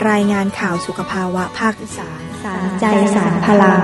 รายงานข่าวสุขภาวะภาคอีสานสารใจสารพลัง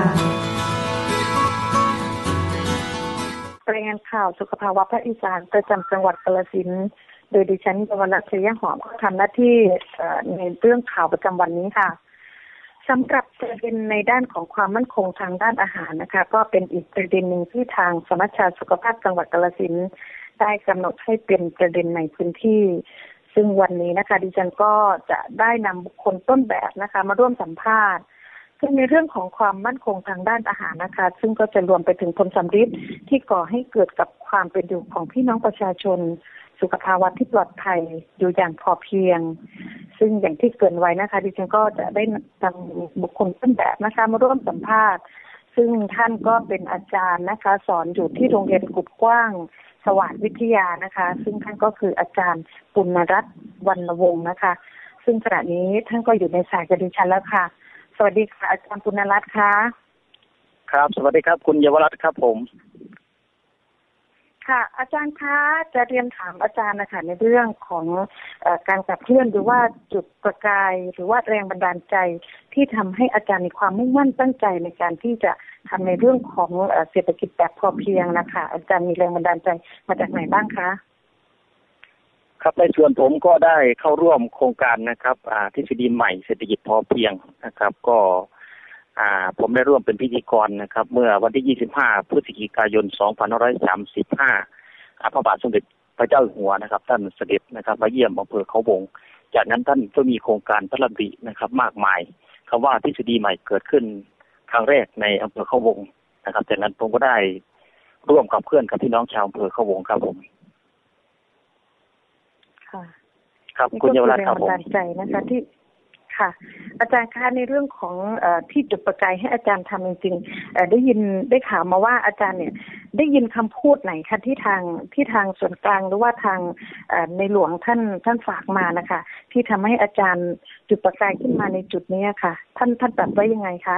รายงานข่าวสุขภาวะภาคอีสานประจำจังหวัดกาฬสินธุ์โดยดิฉันเยาวรัตน์ เฉยหอมทำหน้าที่ในเรื่องข่าวประจำวันนี้ค่ะสำหรับประเด็นในด้านของความมั่นคงทางด้านอาหารนะคะก็เป็นอีกประเด็นหนึ่งที่ทางสมัชชาสุขภาพจังหวัดกาฬสินธุ์ได้กำหนดให้เป็นประเด็นในพื้นที่ซึ่งวันนี้นะคะดิฉันก็จะได้นำบุคคลต้นแบบนะคะมาร่วมสัมภาษณ์ซึ่งในเรื่องของความมั่นคงทางด้านอาหารนะคะซึ่งก็จะรวมไปถึงผลสำฤทธิ์ที่ก่อให้เกิดกับความเป็นอยู่ของพี่น้องประชาชนสุขภาวะที่ปลอดภัยอยู่อย่างพอเพียงซึ่งอย่างที่เกริ่นไว้นะคะดิฉันก็จะได้นำบุคคลต้นแบบนะคะมาร่วมสัมภาษณ์ซึ่งท่านก็เป็นอาจารย์นะคะสอนอยู่ที่โรงเรียนกุดกว้างสวัสดิ์วิทยานะคะซึ่งท่านก็คืออาจารย์ปุณณรัตน์วรรณวงศ์นะคะซึ่งขณะนี้ท่านก็อยู่ในสายกับดิฉันแล้วค่ะสวัสดีค่ะอาจารย์ปุณณรัตน์ค่ะครับสวัสดีครับคุณเยาวรัตน์ครับผมค่ะอาจารย์คะจะเรียนถามอาจารย์นะคะในเรื่องของการขับเคลื่อนหรือว่าจุดประกายหรือว่าแรงบันดาลใจที่ทำให้อาจารย์มีความมุ่งมั่นตั้งใจในการที่จะทำในเรื่องของเศรษฐกิจแบบพอเพียงนะคะอาจารย์มีแรงบันดาลใจมาจากไหนบ้างคะครับในส่วนผมก็ได้เข้าร่วมโครงการนะครับทฤษฎีใหม่เศรษฐกิจพอเพียงนะครับก็ผมได้ร่วมเป็นพิธีกรนะครับเมื่อวันที่25พฤศจิกายน2535พระบาทสมเด็จพระเจ้าอยู่หัวนะครับท่านเสด็จนะครับมาเยี่ยมอำเภอเขาวงจากนั้นท่านก็มีโครงการพระราชดำรินะครับมากมายคำว่าทฤษฎีใหม่เกิดขึ้นครั้งแรกในอำเภอเขาวงนะครับจากนั้นผมก็ได้ร่วมกับเพื่อนกับพี่น้องชาวอำเภอเขาวงครับผมค่ะครับคุณเยาวรัตน์ครับผมแรงบันดาลใจนะคะที่ค่ะอาจารย์คะในเรื่องของที่จุดประกายให้อาจารย์ทำจริงๆได้ข่าวมาว่าอาจารย์เนี่ยได้ยินคำพูดไหนคะที่ทางส่วนกลางหรือว่าทางในหลวงท่านฝากมานะคะที่ทำให้อาจารย์จุดประกายขึ้นมาในจุดนี้ค่ะท่านตรัสไว้ยังไงคะ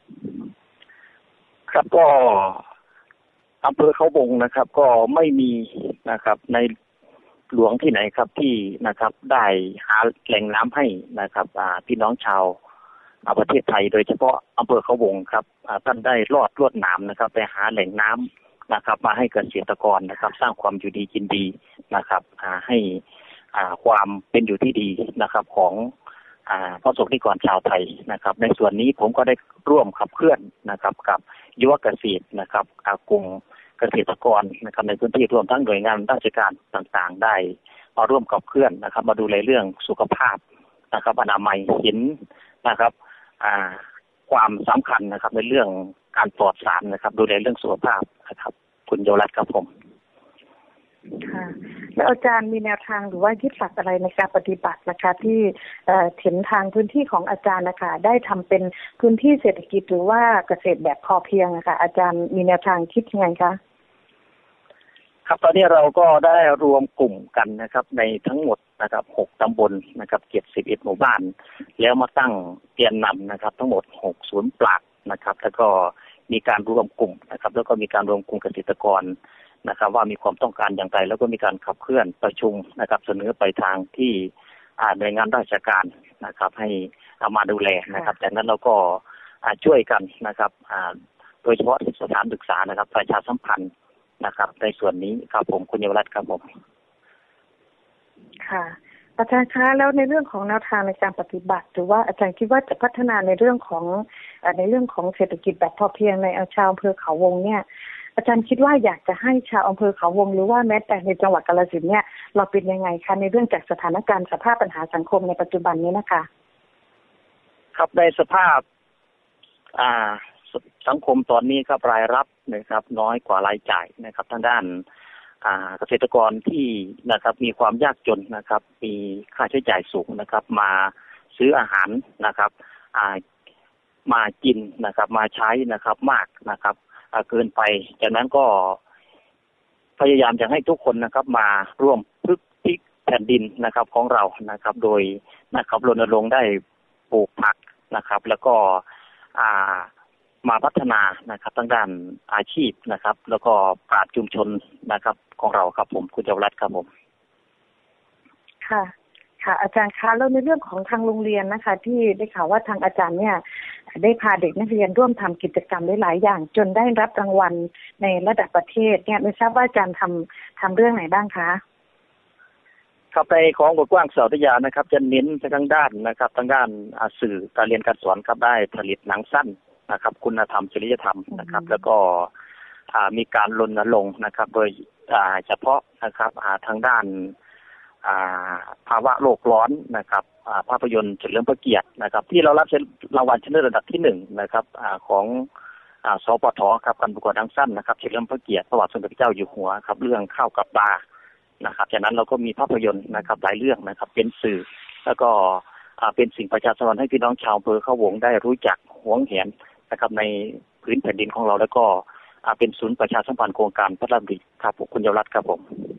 ครับก็อำเภอเขาวงนะครับก็ไม่มีนะครับในหลวงที่ไหนครับที่นะครับได้หาแหล่งน้ำให้นะครับพี่น้องชาวประเทศไทยโดยเฉพาะอำเภอเขาวงครับท่านได้ลวดหนามนะครับไปหาแหล่งน้ำนะครับมาให้เกษตรกรนะครับสร้างความอยู่ดีกินดีนะครับให้ความเป็นอยู่ที่ดีนะครับของประสบนิกรชาวไทยนะครับในส่วนนี้ผมก็ได้ร่วมขับเคลื่อนนะครับกับยุวเกษตรนะครับกลุ่มเกษตรกรนะครับในพื้นที่รวมทั้งหน่วยงานราชการต่างๆได้มาร่วมกับเคลื่อนนะครับมาดูแลเรื่องสุขภาพนะครับอนามัยเห็นนะครับความสำคัญนะครับในเรื่องการปลอดสารนะครับดูแลเรื่องสุขภาพนะครับคุณเยาวรัตน์ครับผมค่ะแล้วอาจารย์มีแนวทางหรือว่ายึดหลักอะไรในการปฏิบัตินะคะที่เห็นทางพื้นที่ของอาจารย์นะคะได้ทำเป็นพื้นที่เศรษฐกิจหรือว่าเกษตรแบบพอเพียงนะคะอาจารย์มีแนวทางคิดยังไงคะครับตอนนี้เราก็ได้รวมกลุ่มกันนะครับในทั้งหมดนะครับ6ตำบลนะครับ71หมู่บ้านแล้วมาตั้งแกนนำนะครับทั้งหมด6ศูนย์ปลักนะครับแล้วก็มีการรวมกลุ่มนะครับแล้วก็มีการรวมกลุ่มเกษตรกรนะครับว่ามีความต้องการอย่างไรแล้วก็มีการขับเคลื่อนประชุมนะครับเสนอไปทางที่หน่วยงานราชการนะครับให้เอามาดูแลนะครับจากนั้นเราก็ช่วยกันนะครับโดยเฉพาะสถานศึกษานะครับประชาสัมพันธ์นะครับในส่วนนี้ครับผมคุณเยาวรัตน์ครับผมค่ะอาจารย์คะแล้วในเรื่องของแนวทางในการปฏิบัติหรือว่าอาจารย์คิดว่าจะพัฒนาในเรื่องของเศรษฐกิจแบบพอเพียงในชาวอำเภอเขาวงเนี่ยอาจารย์คิดว่าอยากจะให้ชาวอำเภอเขาวงหรือว่าแม้แต่ในจังหวัดกาฬสินธุ์เนี่ยเราเป็นยังไงคะในเรื่องจากสถานการณ์สภาพปัญหาสังคมในปัจจุบันนี้นะคะครับในสภาพสังคมตอนนี้ครับรายรับนะครับน้อยกว่ารายจ่ายนะครับทางด้านเกษตรกรที่นะครับมีความยากจนนะครับมีค่าใช้จ่ายสูงนะครับมาซื้ออาหารนะครับมากินนะครับมาใช้นะครับมากนะครับเกินไปจากนั้นก็พยายามจะให้ทุกคนนะครับมาร่วมพลิกแผ่นดินนะครับของเรานะครับโดยนะครับรณรงค์ได้ปลูกผักนะครับแล้วก็มาพัฒนานะครับทางด้านอาชีพนะครับแล้วก็ปราชญ์ชุมชนนะครับของเราครับผมคุณเยาวรัตน์ครับผมค่ะค่ะอาจารย์คะแล้วในเรื่องของทางโรงเรียนนะคะที่ได้ข่าวว่าทางอาจารย์เนี่ยได้พาเด็กนักเรียนร่วมทำกิจกรรมหลายๆอย่างจนได้รับรางวัลในระดับประเทศเนี่ยไม่ทราบว่าอาจารย์ทำเรื่องไหนบ้างคะครับในของบทกว้างสาวทยานะครับจะเน้นไปทางด้านนะครับทางด้านสื่อการเรียนการสอนครับได้ผลิตหนังสั้นนะครับคุณธรรมจริยธรรมนะครับแล้วก็มีการรณรงค์นะครับโดยเฉพาะนะครับทางด้านภาวะโลกร้อนนะครับภาพยนตร์เฉลิมพระเกียรตินะครับที่เรารับรางวัลชนะเลิศระดับที่1นะครับของสปทครับการประกวดหนังสั้นนะครับเฉลิมพระเกียรติพระบาทสมเด็จพระเจ้าอยู่หัวครับเรื่องข้าวกับปลานะครับจากนั้นเราก็มีภาพยนตร์นะครับหลายเรื่องนะครับเป็นสื่อแล้วก็เป็นสิ่งประชาสัมพันธ์ให้พี่น้องชาวอำเภอเขาวงได้รู้จักหวงแหนนะครับในพื้นแผ่นดินของเราแล้วก็เป็นศูนย์ประชาสัมพันธ์โครงการพระราชดำริครับคุณเยาวรัตน์ครับผม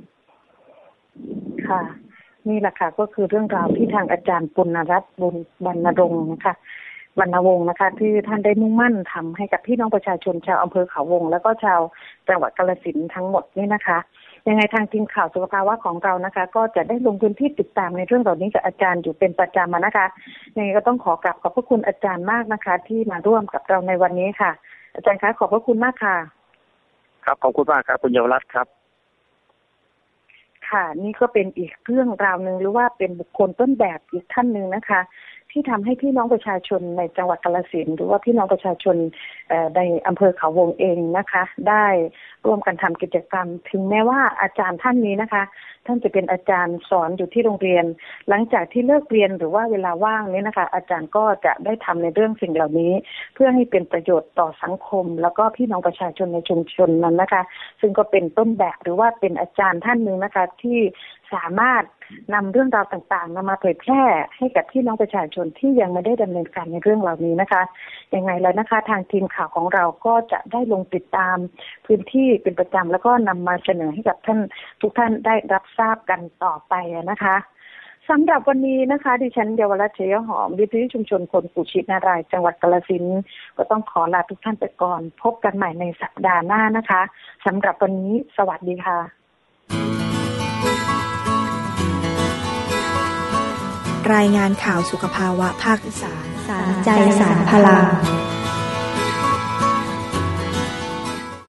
ค่ะนี่แหละค่ะก็คือเรื่องราวที่ทางอาจารย์ปุณณรัตน์บุญวรรณรงค์นะคะวรรณวงศ์นะคะที่ท่านได้มุ่งมั่นทำให้กับพี่น้องประชาชนชาวอำเภอเขาวงแล้วก็ชาวจังหวัดกาฬสินธุ์ทั้งหมดนี่นะคะยังไงทางทีมข่าวสุขภาวะของเรานะคะก็จะได้ลงพื้นที่ติดตามในเรื่องเหล่านี้กับอาจารย์อยู่เป็นประจำนะคะยังไงก็ต้องขอกราบขอบพระคุณอาจารย์มากนะคะที่มาร่วมกับเราในวันนี้ค่ะอาจารย์คะขอบพระคุณมากค่ะครับขอบคุณมากครับคุณเยาวรัตน์ครับค่ะนี่ก็เป็นอีกเรื่องราวนึงหรือว่าเป็นบุคคลต้นแบบอีกท่านนึงนะคะที่ทำให้พี่น้องประชาชนในจังหวัดกาฬสินธุ์หรือว่าพี่น้องประชาชนในอำเภอเขาวงเองนะคะได้ร่วมกันทำกิจกรรมถึงแม้ว่าอาจารย์ท่านนี้นะคะท่านจะเป็นอาจารย์สอนอยู่ที่โรงเรียนหลังจากที่เลิกเรียนหรือว่าเวลาว่างนี้นะคะอาจารย์ก็จะได้ทำในเรื่องสิ่งเหล่านี้เพื่อให้เป็นประโยชน์ต่อสังคมแล้วก็พี่น้องประชาชนในชุมชนนั้นนะคะซึ่งก็เป็นต้นแบบหรือว่าเป็นอาจารย์ท่านนึงนะคะที่สามารถนำเรื่องราวต่างๆนำมาเผยแพร่ให้กับพี่น้องประชาชนที่ยังไม่ได้ดำเนินการในเรื่องเหล่านี้นะคะยังไงแล้วนะคะทางทีมข่าวของเราก็จะได้ลงติดตามพื้นที่เป็นประจำแล้วก็นำมาเสนอให้กับท่านทุกท่านได้รับทราบกันต่อไปนะคะสำหรับวันนี้นะคะดิฉันเยาวรัตน์เฉยหอมวิทยุชุมชนคนกุชินารายจังหวัดกาฬสินธุ์ก็ต้องขอลาทุกท่านไปก่อนพบกันใหม่ในสัปดาห์หน้านะคะสำหรับวันนี้สวัสดีค่ะรายงานข่าวสุขภาวะภาคอีสานสารใจสารพลัง